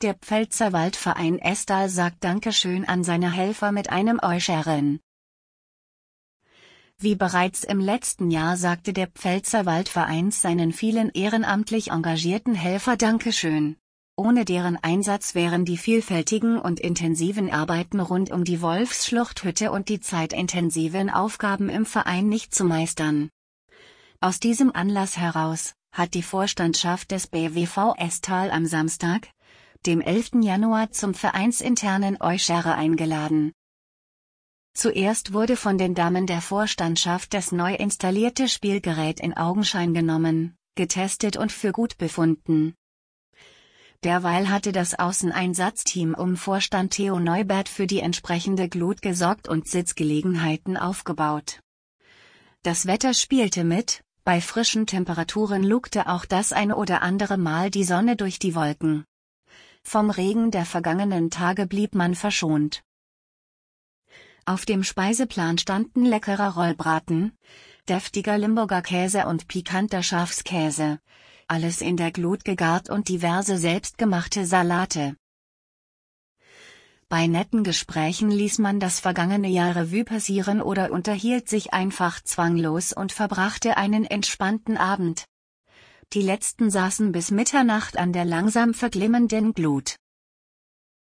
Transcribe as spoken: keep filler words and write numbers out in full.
Der Pfälzerwald-Verein Estal sagt Dankeschön an seine Helfer mit einem Euscheren. Wie bereits im letzten Jahr sagte der Pfälzerwald-Verein seinen vielen ehrenamtlich engagierten Helfer Dankeschön. Ohne deren Einsatz wären die vielfältigen und intensiven Arbeiten rund um die Wolfsschluchthütte und die zeitintensiven Aufgaben im Verein nicht zu meistern. Aus diesem Anlass heraus hat die Vorstandschaft des B W V Estal am Samstag, dem elften Januar zum vereinsinternen Euschere eingeladen. Zuerst wurde von den Damen der Vorstandschaft das neu installierte Spielgerät in Augenschein genommen, getestet und für gut befunden. Derweil hatte das Außeneinsatzteam um Vorstand Theo Neubert für die entsprechende Glut gesorgt und Sitzgelegenheiten aufgebaut. Das Wetter spielte mit, bei frischen Temperaturen lugte auch das ein oder andere Mal die Sonne durch die Wolken. Vom Regen der vergangenen Tage blieb man verschont. Auf dem Speiseplan standen leckerer Rollbraten, deftiger Limburger Käse und pikanter Schafskäse, alles in der Glut gegart und diverse selbstgemachte Salate. Bei netten Gesprächen ließ man das vergangene Jahr Revue passieren oder unterhielt sich einfach zwanglos und verbrachte einen entspannten Abend. Die letzten saßen bis Mitternacht an der langsam verglimmenden Glut.